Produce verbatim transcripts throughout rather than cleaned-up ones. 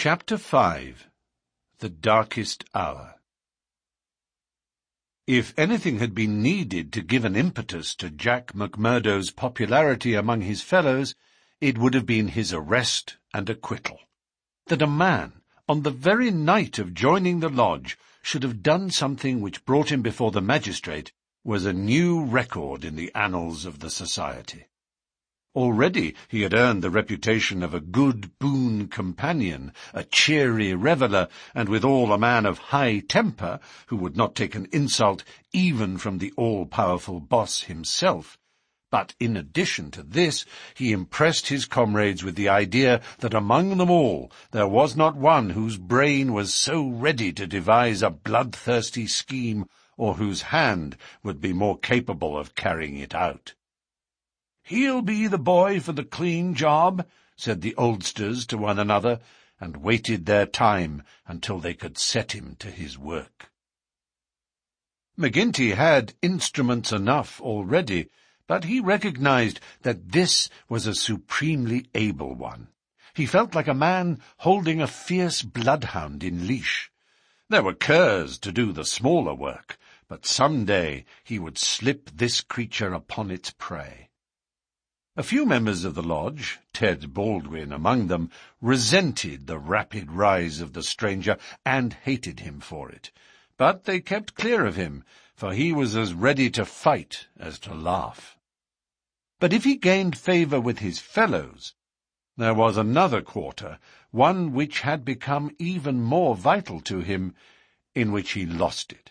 Chapter five. The Darkest Hour. If anything had been needed to give an impetus to Jack McMurdo's popularity among his fellows, it would have been his arrest and acquittal. That a man, on the very night of joining the lodge, should have done something which brought him before the magistrate was a new record in the annals of the society. Already he had earned the reputation of a good boon companion, a cheery reveller, and withal a man of high temper, who would not take an insult even from the all-powerful boss himself. But in addition to this, he impressed his comrades with the idea that among them all there was not one whose brain was so ready to devise a bloodthirsty scheme, or whose hand would be more capable of carrying it out. "He'll be the boy for the clean job," said the oldsters to one another, and waited their time until they could set him to his work. McGinty had instruments enough already, but he recognized that this was a supremely able one. He felt like a man holding a fierce bloodhound in leash. There were curs to do the smaller work, but some day he would slip this creature upon its prey. A few members of the lodge, Ted Baldwin among them, resented the rapid rise of the stranger and hated him for it. But they kept clear of him, for he was as ready to fight as to laugh. But if he gained favour with his fellows, there was another quarter, one which had become even more vital to him, in which he lost it.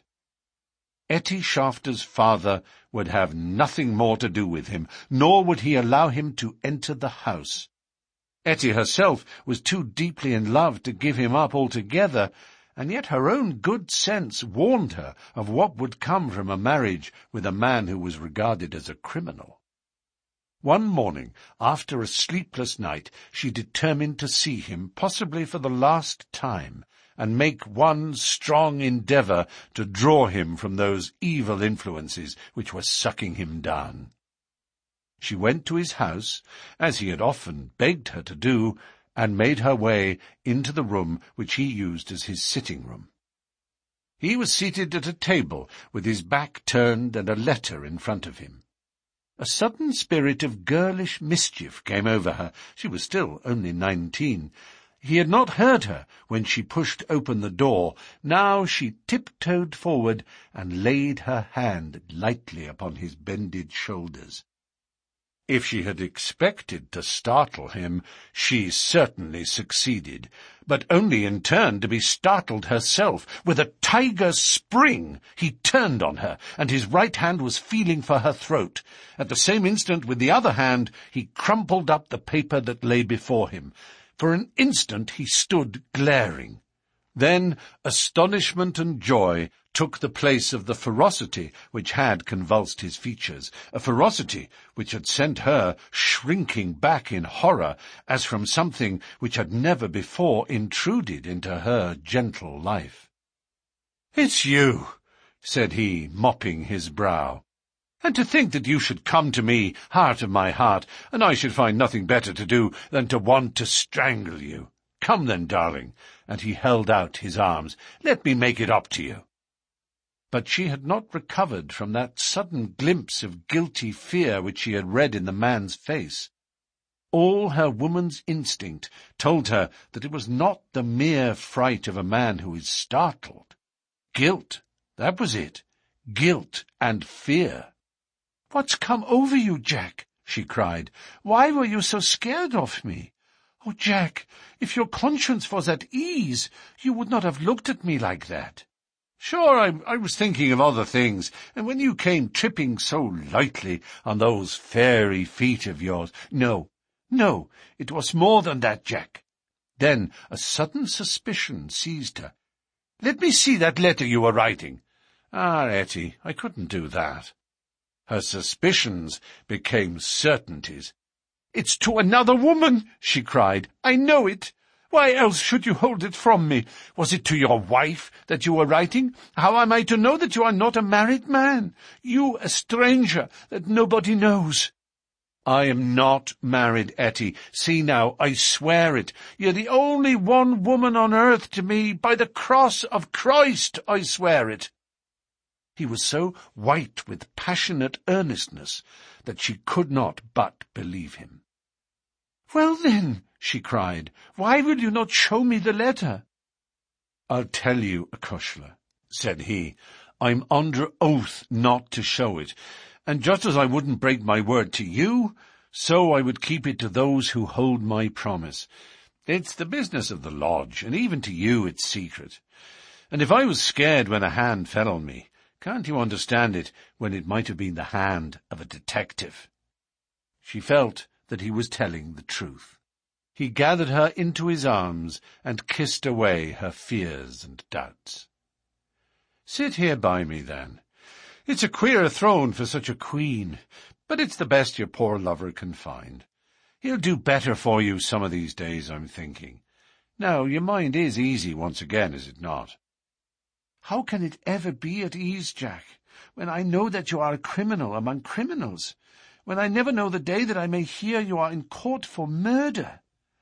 Etty Shafter's father would have nothing more to do with him, nor would he allow him to enter the house. Etty herself was too deeply in love to give him up altogether, and yet her own good sense warned her of what would come from a marriage with a man who was regarded as a criminal. One morning, after a sleepless night, she determined to see him, possibly for the last time, and make one strong endeavour to draw him from those evil influences which were sucking him down. She went to his house, as he had often begged her to do, and made her way into the room which he used as his sitting-room. He was seated at a table, with his back turned and a letter in front of him. A sudden spirit of girlish mischief came over her. She was still only nineteen. He had not heard her when she pushed open the door. Now she tiptoed forward and laid her hand lightly upon his bended shoulders. If she had expected to startle him, she certainly succeeded, but only in turn to be startled herself. With a tiger spring, he turned on her, and his right hand was feeling for her throat. At the same instant, with the other hand, he crumpled up the paper that lay before him. For an instant he stood glaring. Then astonishment and joy took the place of the ferocity which had convulsed his features, a ferocity which had sent her shrinking back in horror as from something which had never before intruded into her gentle life. "It's you," said he, mopping his brow. "And to think that you should come to me, heart of my heart, and I should find nothing better to do than to want to strangle you. Come then, darling," and he held out his arms. "Let me make it up to you." But she had not recovered from that sudden glimpse of guilty fear which she had read in the man's face. All her woman's instinct told her that it was not the mere fright of a man who is startled. Guilt, that was it, guilt and fear. "What's come over you, Jack?" she cried. "Why were you so scared of me? Oh, Jack, if your conscience was at ease, you would not have looked at me like that." "Sure, I, I was thinking of other things, and when you came tripping so lightly on those fairy feet of yours—" "No, no, it was more than that, Jack." Then a sudden suspicion seized her. "Let me see that letter you were writing." "Ah, Etty, I couldn't do that." Her suspicions became certainties. "It's to another woman," she cried. "I know it. Why else should you hold it from me? Was it to your wife that you were writing? How am I to know that you are not a married man? You, a stranger that nobody knows?" I am not married, Etty. See now, I swear it. You're the only one woman on earth to me. By the cross of Christ, I swear it. He was so white with passionate earnestness that she could not but believe him. "Well, then," she cried, "why will you not show me the letter?" "I'll tell you, Acushla," said he. "I'm under oath not to show it, and just as I wouldn't break my word to you, so I would keep it to those who hold my promise. It's the business of the lodge, and even to you it's secret. And if I was scared when a hand fell on me, can't you understand it when it might have been the hand of a detective?" She felt that he was telling the truth. He gathered her into his arms and kissed away her fears and doubts. "Sit here by me, then. It's a queer throne for such a queen, but it's the best your poor lover can find. He'll do better for you some of these days, I'm thinking. Now, your mind is easy once again, is it not?" "How can it ever be at ease, Jack, when I know that you are a criminal among criminals, when I never know the day that I may hear you are in court for murder?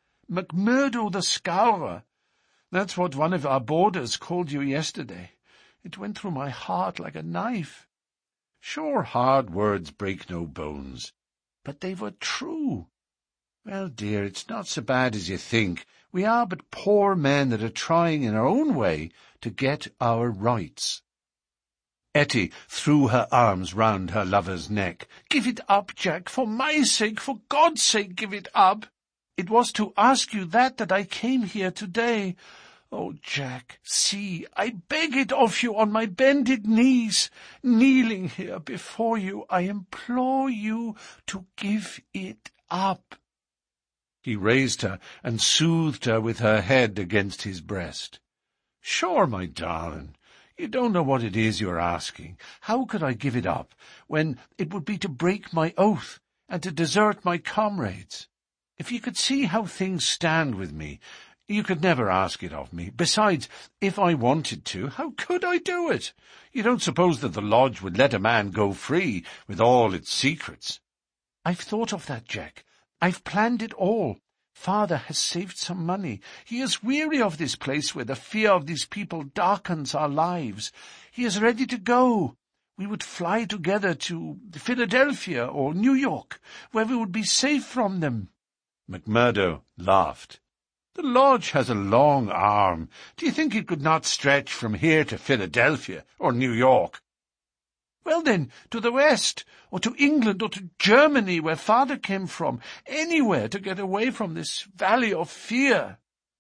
McMurdo the Scourer. That's what one of our boarders called you yesterday. It went through my heart like a knife. Sure, hard words break no bones, but they were true. Well, dear, it's not so bad as you think. We are but poor men that are trying in our own way to get our rights." Etty threw her arms round her lover's neck. "Give it up, Jack, for my sake, for God's sake, give it up. It was to ask you that that I came here today. Oh, Jack, see, I beg it of you on my bended knees. Kneeling here before you, I implore you to give it up." He raised her and soothed her with her head against his breast. "Sure, my darling, you don't know what it is you're asking. How could I give it up, when it would be to break my oath and to desert my comrades? If you could see how things stand with me, you could never ask it of me. Besides, if I wanted to, how could I do it? You don't suppose that the lodge would let a man go free with all its secrets?" "I've thought of that, Jack. I've planned it all. Father has saved some money. He is weary of this place where the fear of these people darkens our lives. He is ready to go. We would fly together to Philadelphia or New York, where we would be safe from them." McMurdo laughed. "The lodge has a long arm. Do you think it could not stretch from here to Philadelphia or New York?" "Well, then, to the west, or to England, or to Germany, where Father came from, anywhere to get away from this valley of fear."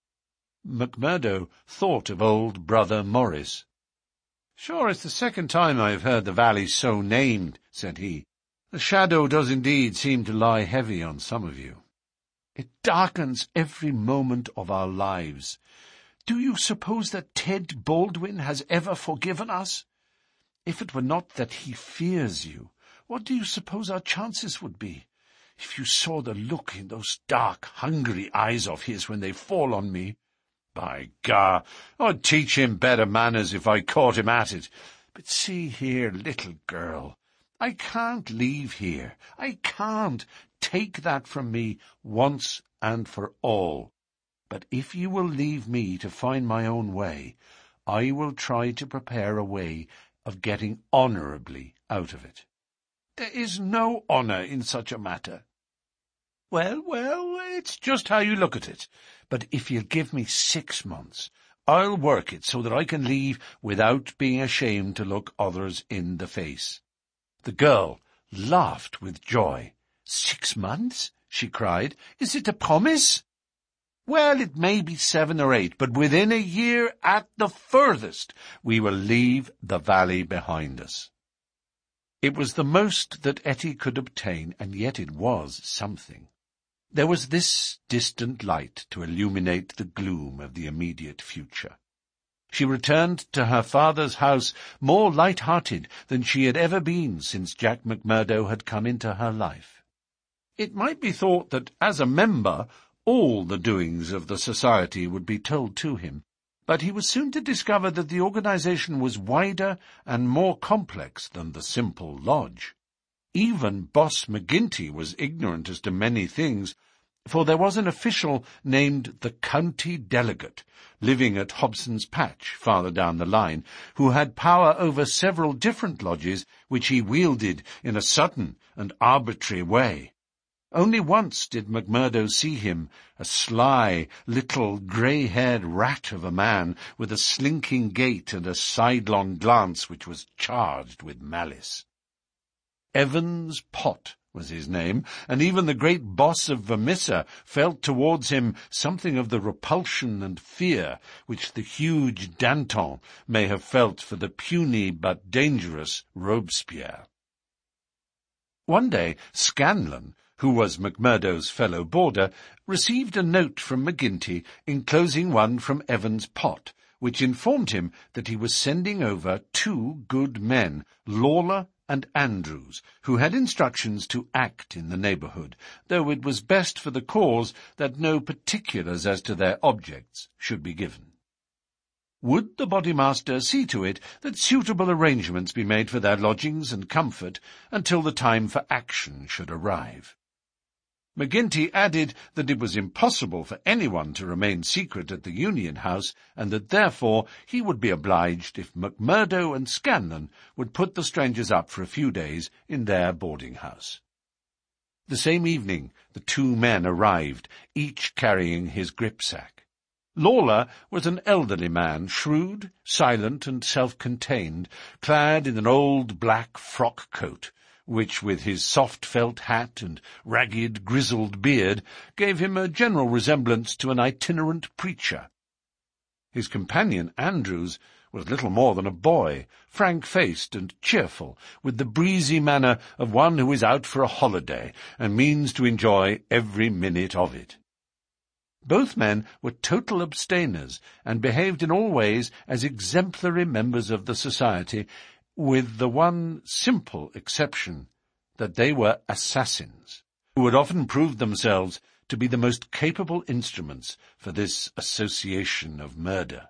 McMurdo thought of old Brother Morris. "Sure, it's the second time I have heard the valley so named," said he. "The shadow does indeed seem to lie heavy on some of you. It darkens every moment of our lives. Do you suppose that Ted Baldwin has ever forgiven us? If it were not that he fears you, what do you suppose our chances would be? If you saw the look in those dark, hungry eyes of his when they fall on me, by gar, I'd teach him better manners if I caught him at it. But see here, little girl, I can't leave here. I can't. Take that from me once and for all. But if you will leave me to find my own way, I will try to prepare a way of getting honourably out of it." "There is no honour in such a matter." "Well, well, it's just how you look at it. But if you'll give me six months, I'll work it so that I can leave without being ashamed to look others in the face." The girl laughed with joy. "Six months?" she cried. "Is it a promise?" "Well, it may be seven or eight, but within a year at the furthest we will leave the valley behind us." It was the most that Etty could obtain, and yet it was something. There was this distant light to illuminate the gloom of the immediate future. She returned to her father's house more light-hearted than she had ever been since Jack McMurdo had come into her life. It might be thought that, as a member, all the doings of the society would be told to him, but he was soon to discover that the organization was wider and more complex than the simple lodge. Even Boss McGinty was ignorant as to many things, for there was an official named the County Delegate, living at Hobson's Patch, farther down the line, who had power over several different lodges which he wielded in a sudden and arbitrary way. Only once did McMurdo see him, a sly, little, grey-haired rat of a man, with a slinking gait and a sidelong glance which was charged with malice. Evans Pott was his name, and even the great boss of Vermissa felt towards him something of the repulsion and fear which the huge Danton may have felt for the puny but dangerous Robespierre. One day Scanlon, who was McMurdo's fellow boarder, received a note from McGinty enclosing one from Evans Pott, which informed him that he was sending over two good men, Lawler and Andrews, who had instructions to act in the neighbourhood, though it was best for the cause that no particulars as to their objects should be given. Would the bodymaster see to it that suitable arrangements be made for their lodgings and comfort until the time for action should arrive? McGinty added that it was impossible for anyone to remain secret at the Union House, and that therefore he would be obliged if McMurdo and Scanlon would put the strangers up for a few days in their boarding-house. The same evening the two men arrived, each carrying his gripsack. Lawler was an elderly man, shrewd, silent, and self-contained, clad in an old black frock-coat, which, with his soft felt hat and ragged, grizzled beard, gave him a general resemblance to an itinerant preacher. His companion, Andrews, was little more than a boy, frank-faced and cheerful, with the breezy manner of one who is out for a holiday, and means to enjoy every minute of it. Both men were total abstainers, and behaved in all ways as exemplary members of the society, with the one simple exception that they were assassins, who had often proved themselves to be the most capable instruments for this association of murder.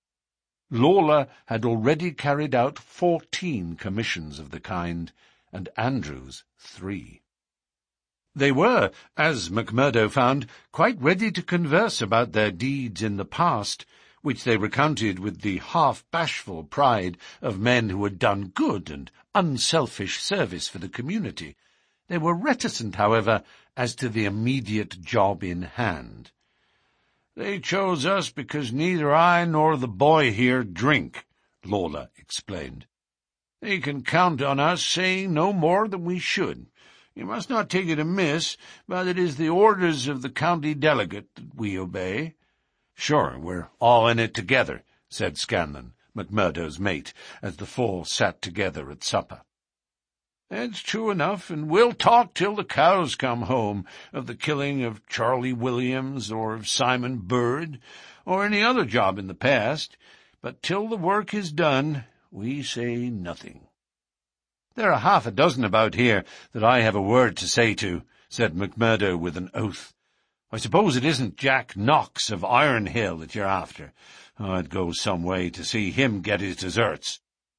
Lawler had already carried out fourteen commissions of the kind, and Andrews three. They were, as McMurdo found, quite ready to converse about their deeds in the past, which they recounted with the half-bashful pride of men who had done good and unselfish service for the community. They were reticent, however, as to the immediate job in hand. "They chose us because neither I nor the boy here drink," Lawler explained. "They can count on us saying no more than we should. You must not take it amiss, but it is the orders of the county delegate that we obey." "Sure, we're all in it together," said Scanlon, McMurdo's mate, as the four sat together at supper. "That's true enough, and we'll talk till the cows come home, of the killing of Charlie Williams, or of Simon Bird, or any other job in the past, but till the work is done, we say nothing." "There are half a dozen about here that I have a word to say to," said McMurdo with an oath. "I suppose it isn't Jack Knox of Iron Hill that you're after. I'd go some way to see him get his deserts."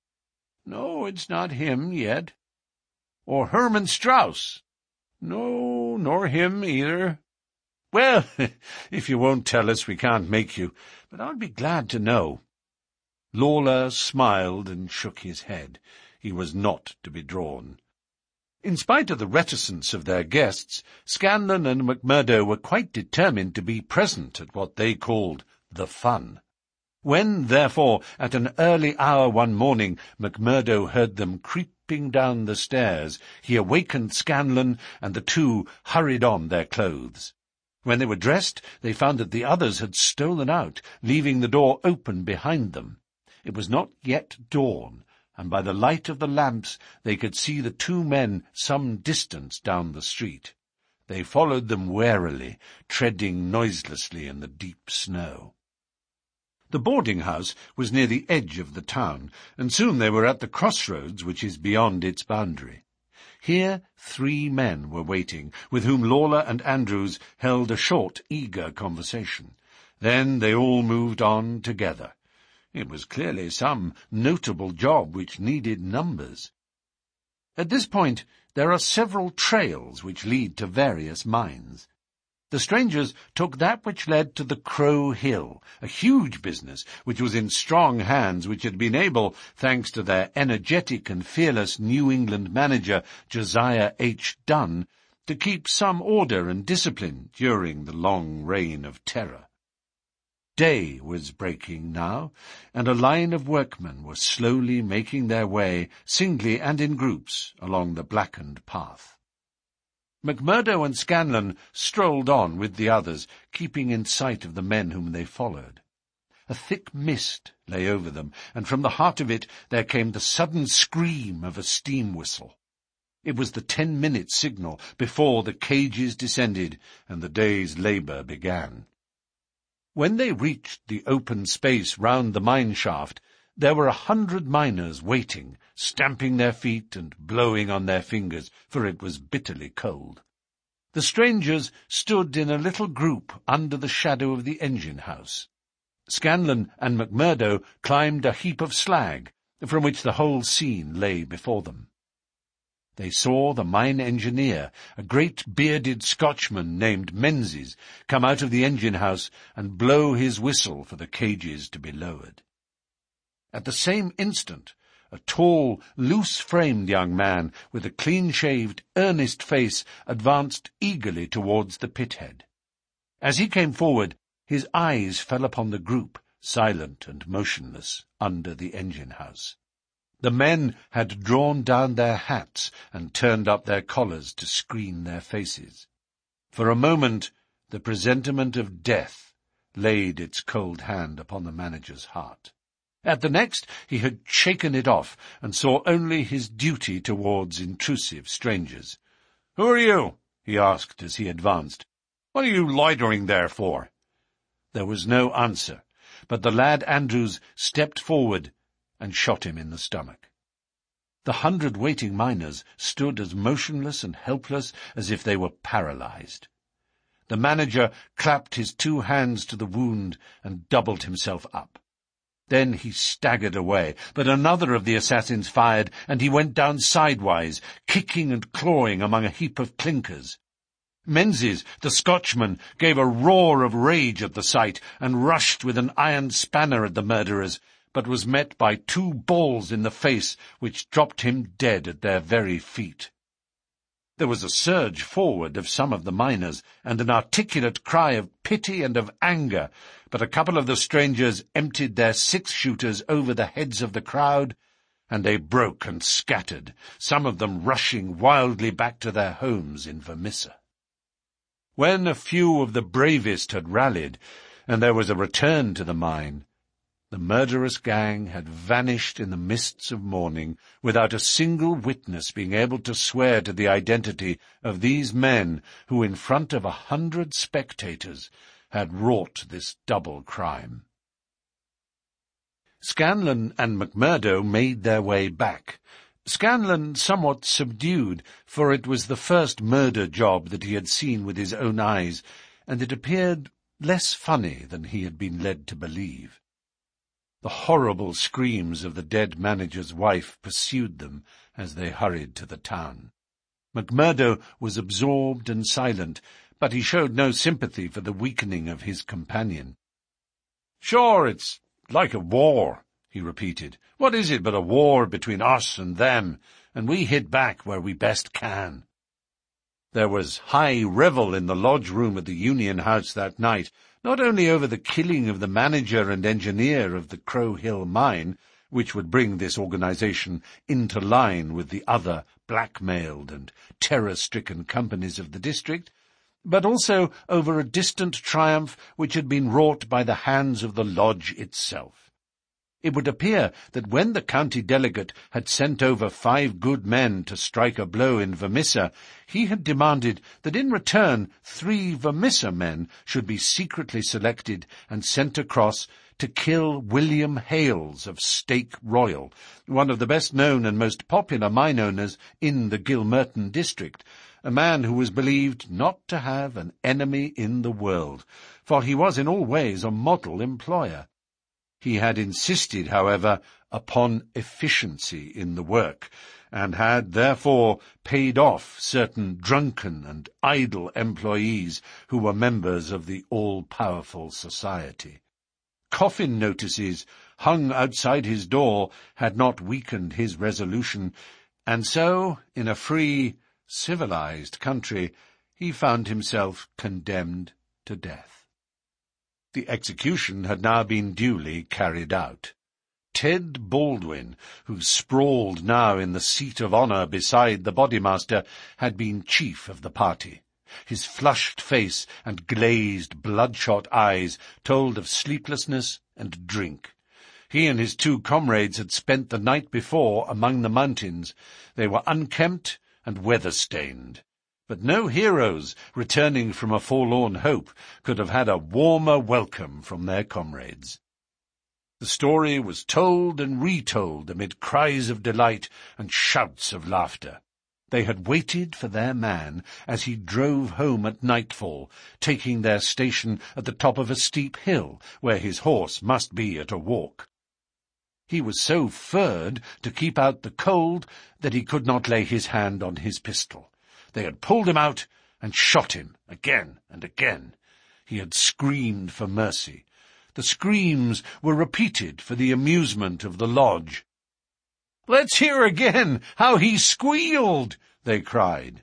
"No, it's not him yet." "Or Herman Strauss?" "No, nor him either." "Well, if you won't tell us, we can't make you, but I'd be glad to know." Lawler smiled and shook his head. He was not to be drawn. In spite of the reticence of their guests, Scanlon and McMurdo were quite determined to be present at what they called the fun. When, therefore, at an early hour one morning, McMurdo heard them creeping down the stairs, he awakened Scanlon, and the two hurried on their clothes. When they were dressed, they found that the others had stolen out, leaving the door open behind them. It was not yet dawn, and by the light of the lamps they could see the two men some distance down the street. They followed them warily, treading noiselessly in the deep snow. The boarding-house was near the edge of the town, and soon they were at the crossroads which is beyond its boundary. Here three men were waiting, with whom Lawler and Andrews held a short, eager conversation. Then they all moved on together. It was clearly some notable job which needed numbers. At this point there are several trails which lead to various mines. The strangers took that which led to the Crow Hill, a huge business which was in strong hands, which had been able, thanks to their energetic and fearless New England manager Josiah H. Dunn, to keep some order and discipline during the long reign of terror. Day was breaking now, and a line of workmen were slowly making their way, singly and in groups, along the blackened path. McMurdo and Scanlon strolled on with the others, keeping in sight of the men whom they followed. A thick mist lay over them, and from the heart of it there came the sudden scream of a steam whistle. It was the ten-minute signal before the cages descended and the day's labour began. When they reached the open space round the mine shaft, there were a hundred miners waiting, stamping their feet and blowing on their fingers, for it was bitterly cold. The strangers stood in a little group under the shadow of the engine-house. Scanlon and McMurdo climbed a heap of slag, from which the whole scene lay before them. They saw the mine engineer, a great bearded Scotchman named Menzies, come out of the engine-house and blow his whistle for the cages to be lowered. At the same instant, a tall, loose-framed young man with a clean-shaved, earnest face advanced eagerly towards the pithead. As he came forward, his eyes fell upon the group, silent and motionless, under the engine-house. The men had drawn down their hats and turned up their collars to screen their faces. For a moment, the presentiment of death laid its cold hand upon the manager's heart. At the next, he had shaken it off, and saw only his duty towards intrusive strangers. "Who are you?" he asked as he advanced. "What are you loitering there for?" There was no answer, but the lad Andrews stepped forward and shot him in the stomach. The hundred waiting miners stood as motionless and helpless as if they were paralyzed. The manager clapped his two hands to the wound and doubled himself up. Then he staggered away, but another of the assassins fired, and he went down sidewise, kicking and clawing among a heap of clinkers. Menzies, the Scotchman, gave a roar of rage at the sight, and rushed with an iron spanner at the murderers, but was met by two balls in the face, which dropped him dead at their very feet. There was a surge forward of some of the miners, and an articulate cry of pity and of anger, but a couple of the strangers emptied their six-shooters over the heads of the crowd, and they broke and scattered, some of them rushing wildly back to their homes in Vermissa. When a few of the bravest had rallied, and there was a return to the mine, the murderous gang had vanished in the mists of morning, without a single witness being able to swear to the identity of these men who, in front of a hundred spectators, had wrought this double crime. Scanlon and McMurdo made their way back. Scanlon somewhat subdued, for it was the first murder job that he had seen with his own eyes, and it appeared less funny than he had been led to believe. The horrible screams of the dead manager's wife pursued them as they hurried to the town. McMurdo was absorbed and silent, but he showed no sympathy for the weakening of his companion. "Sure, it's like a war," he repeated. "What is it but a war between us and them, and we hit back where we best can." There was high revel in the lodge room at the Union House that night, not only over the killing of the manager and engineer of the Crow Hill mine, which would bring this organization into line with the other blackmailed and terror-stricken companies of the district, but also over a distant triumph which had been wrought by the hands of the lodge itself. It would appear that when the county delegate had sent over five good men to strike a blow in Vermissa, he had demanded that in return three Vermissa men should be secretly selected and sent across to kill William Hales of Stake Royal, one of the best-known and most popular mine owners in the Gilmerton district, a man who was believed not to have an enemy in the world, for he was in all ways a model employer. He had insisted, however, upon efficiency in the work, and had therefore paid off certain drunken and idle employees who were members of the all-powerful society. Coffin notices hung outside his door had not weakened his resolution, and so, in a free, civilized country, he found himself condemned to death. The execution had now been duly carried out. Ted Baldwin, who sprawled now in the seat of honour beside the bodymaster, had been chief of the party. His flushed face and glazed, bloodshot eyes told of sleeplessness and drink. He and his two comrades had spent the night before among the mountains. They were unkempt and weather-stained. But no heroes, returning from a forlorn hope, could have had a warmer welcome from their comrades. The story was told and retold amid cries of delight and shouts of laughter. They had waited for their man as he drove home at nightfall, taking their station at the top of a steep hill, where his horse must be at a walk. He was so furred to keep out the cold that he could not lay his hand on his pistol. They had pulled him out and shot him again and again. He had screamed for mercy. The screams were repeated for the amusement of the lodge. "Let's hear again how he squealed!" they cried.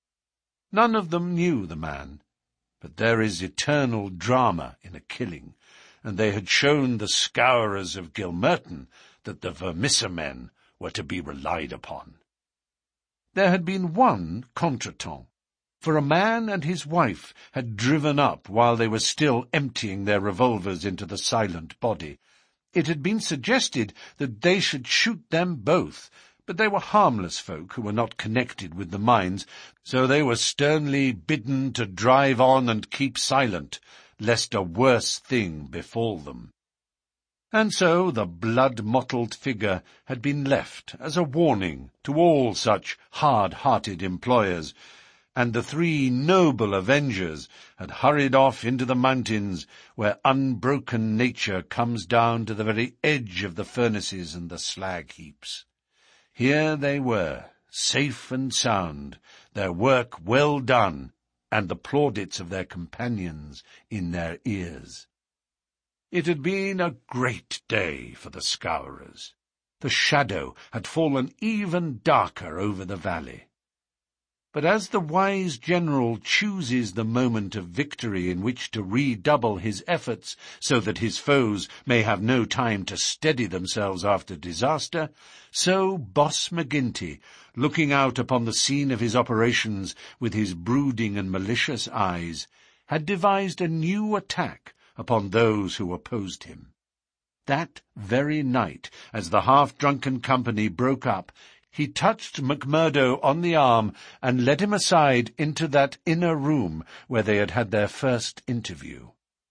None of them knew the man, but there is eternal drama in a killing, and they had shown the scourers of Gilmerton that the Vermissa men were to be relied upon. There had been one contretemps, for a man and his wife had driven up while they were still emptying their revolvers into the silent body. It had been suggested that they should shoot them both, but they were harmless folk who were not connected with the mines, so they were sternly bidden to drive on and keep silent, lest a worse thing befall them. And so the blood-mottled figure had been left as a warning to all such hard-hearted employers, and the three noble avengers had hurried off into the mountains, where unbroken nature comes down to the very edge of the furnaces and the slag-heaps. Here they were, safe and sound, their work well done, and the plaudits of their companions in their ears. It had been a great day for the Scourers. The shadow had fallen even darker over the valley. But as the wise general chooses the moment of victory in which to redouble his efforts so that his foes may have no time to steady themselves after disaster, so Boss McGinty, looking out upon the scene of his operations with his brooding and malicious eyes, had devised a new attack upon those who opposed him. That very night, as the half-drunken company broke up, he touched McMurdo on the arm and led him aside into that inner room where they had had their first interview.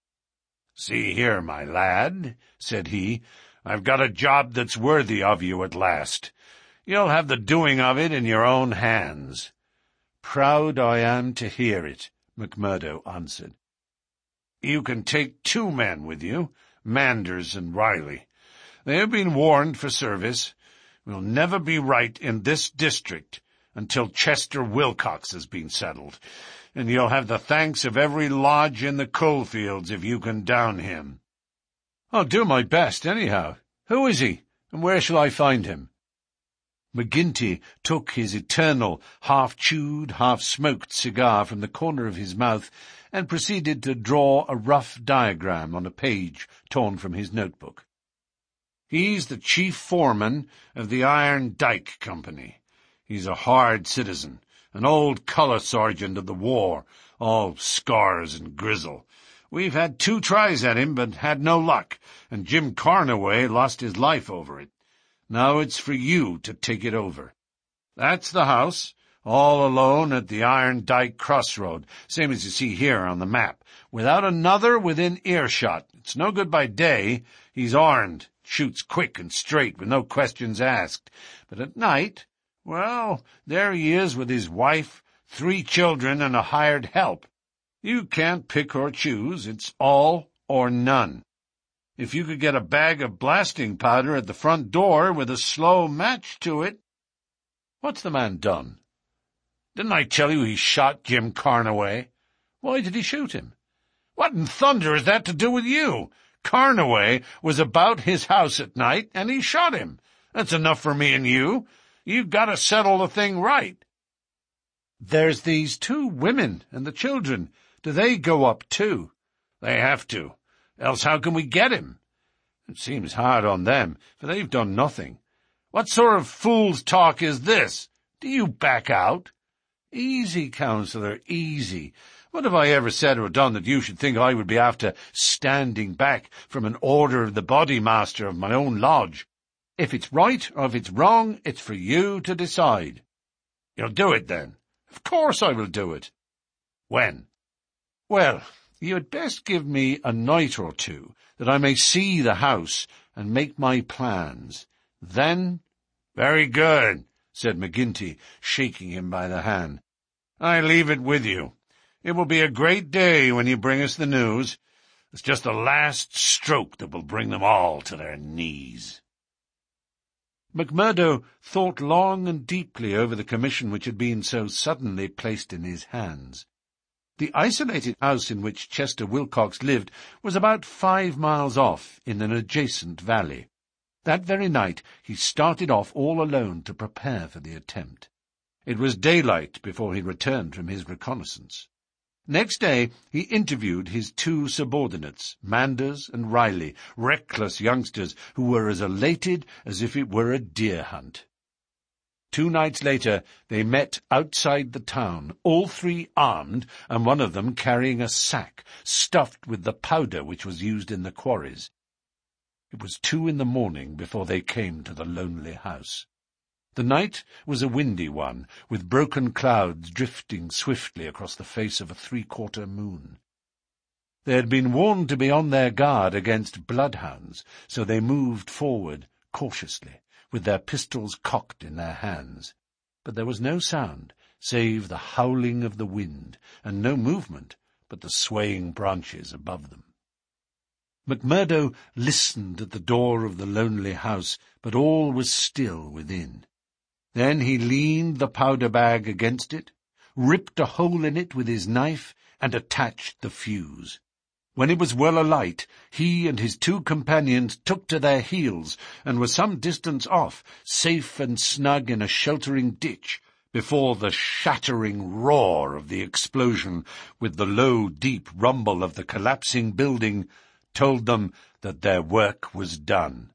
"See here, my lad," said he, "I've got a job that's worthy of you at last. You'll have the doing of it in your own hands." "Proud I am to hear it," McMurdo answered. "You can take two men with you, Manders and Riley. They have been warned for service. We'll never be right in this district until Chester Wilcox has been settled, and you'll have the thanks of every lodge in the coalfields if you can down him." "I'll do my best, anyhow. Who is he, and where shall I find him?" McGinty took his eternal, half-chewed, half-smoked cigar from the corner of his mouth and proceeded to draw a rough diagram on a page torn from his notebook. "He's the chief foreman of the Iron Dyke Company. He's a hard citizen, an old colour sergeant of the war, all scars and grizzle. We've had two tries at him, but had no luck, and Jim Carnaway lost his life over it. Now it's for you to take it over. That's the house, all alone at the Iron Dyke crossroad, same as you see here on the map, without another within earshot. It's no good by day. He's armed, shoots quick and straight with no questions asked. But at night, well, there he is with his wife, three children, and a hired help. You can't pick or choose. It's all or none." If you could get a bag of blasting powder at the front door with a slow match to it—" "What's the man done?" "Didn't I tell you he shot Jim Carnaway?" "Why did he shoot him?" "What in thunder has that to do with you? Carnaway was about his house at night, and he shot him. That's enough for me and you. You've got to settle the thing right." "There's these two women and the children. Do they go up too?" "They have to. Else how can we get him? It seems hard on them, for they've done nothing. What sort of fool's talk is this? Do you back out?" "Easy, Councillor, easy. What have I ever said or done that you should think I would be after standing back from an order of the bodymaster of my own lodge? If it's right or if it's wrong, it's for you to decide." "You'll do it, then?" "Of course I will do it." "When?" "Well, you had best give me a night or two, that I may see the house and make my plans. Then—" "Very good," said McGinty, shaking him by the hand. "I leave it with you. It will be a great day when you bring us the news. It's just the last stroke that will bring them all to their knees." McMurdo thought long and deeply over the commission which had been so suddenly placed in his hands. The isolated house in which Chester Wilcox lived was about five miles off in an adjacent valley. That very night he started off all alone to prepare for the attempt. It was daylight before he returned from his reconnaissance. Next day he interviewed his two subordinates, Manders and Riley, reckless youngsters who were as elated as if it were a deer hunt. Two nights later they met outside the town, all three armed, and one of them carrying a sack stuffed with the powder which was used in the quarries. It was two in the morning before they came to the lonely house. The night was a windy one, with broken clouds drifting swiftly across the face of a three-quarter moon. They had been warned to be on their guard against bloodhounds, so they moved forward cautiously, with their pistols cocked in their hands. But there was no sound, save the howling of the wind, and no movement but the swaying branches above them. McMurdo listened at the door of the lonely house, but all was still within. Then he leaned the powder bag against it, ripped a hole in it with his knife, and attached the fuse. When it was well alight, he and his two companions took to their heels, and were some distance off, safe and snug in a sheltering ditch, before the shattering roar of the explosion, with the low, deep rumble of the collapsing building, told them that their work was done.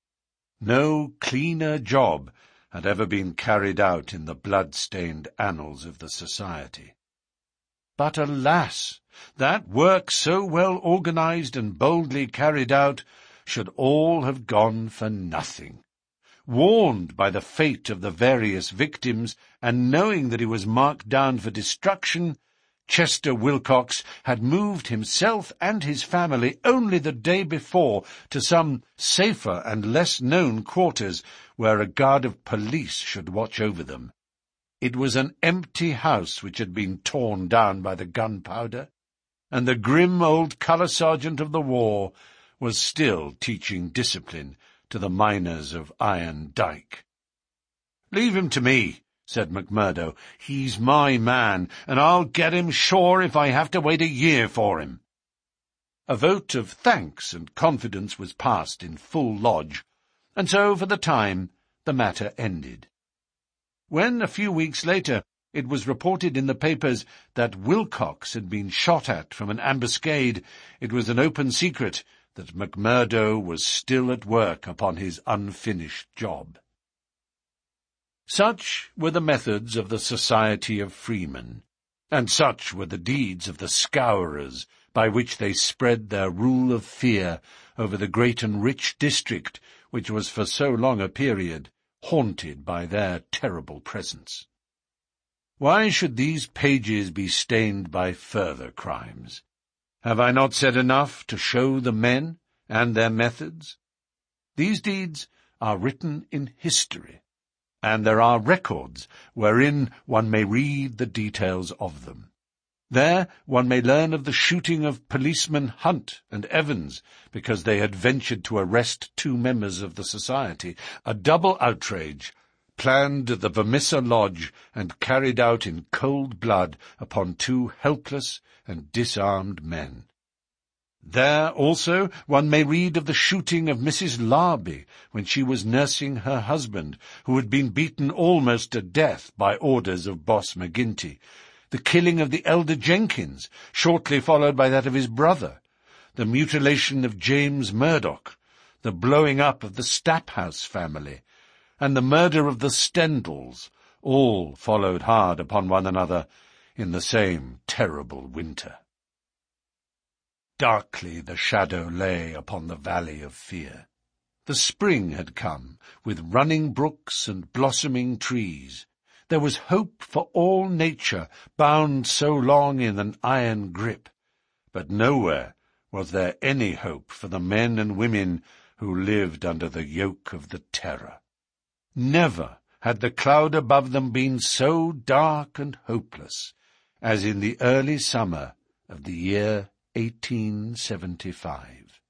No cleaner job had ever been carried out in the blood-stained annals of the society. But alas, that work so well organized and boldly carried out should all have gone for nothing. Warned by the fate of the various victims, and knowing that he was marked down for destruction, Chester Wilcox had moved himself and his family only the day before to some safer and less known quarters where a guard of police should watch over them. It was an empty house which had been torn down by the gunpowder, and the grim old colour sergeant of the war was still teaching discipline to the miners of Iron Dyke. "Leave him to me," said McMurdo. "He's my man, and I'll get him sure if I have to wait a year for him." A vote of thanks and confidence was passed in full lodge, and so, for the time, the matter ended. When, a few weeks later, it was reported in the papers that Wilcox had been shot at from an ambuscade, it was an open secret that McMurdo was still at work upon his unfinished job. Such were the methods of the Society of Freemen, and such were the deeds of the Scourers, by which they spread their rule of fear over the great and rich district which was for so long a period haunted by their terrible presence. Why should these pages be stained by further crimes? Have I not said enough to show the men and their methods? These deeds are written in history, and there are records wherein one may read the details of them. There one may learn of the shooting of policemen Hunt and Evans, because they had ventured to arrest two members of the society, a double outrage, planned at the Vermissa Lodge and carried out in cold blood upon two helpless and disarmed men. There, also, one may read of the shooting of Missus Larby when she was nursing her husband, who had been beaten almost to death by orders of Boss McGinty, the killing of the elder Jenkins, shortly followed by that of his brother, the mutilation of James Murdoch, the blowing up of the Staphouse family, and the murder of the Stendals, all followed hard upon one another in the same terrible winter. Darkly the shadow lay upon the valley of fear. The spring had come, with running brooks and blossoming trees. There was hope for all nature, bound so long in an iron grip. But nowhere was there any hope for the men and women who lived under the yoke of the terror. Never had the cloud above them been so dark and hopeless as in the early summer of the year eighteen seventy-five.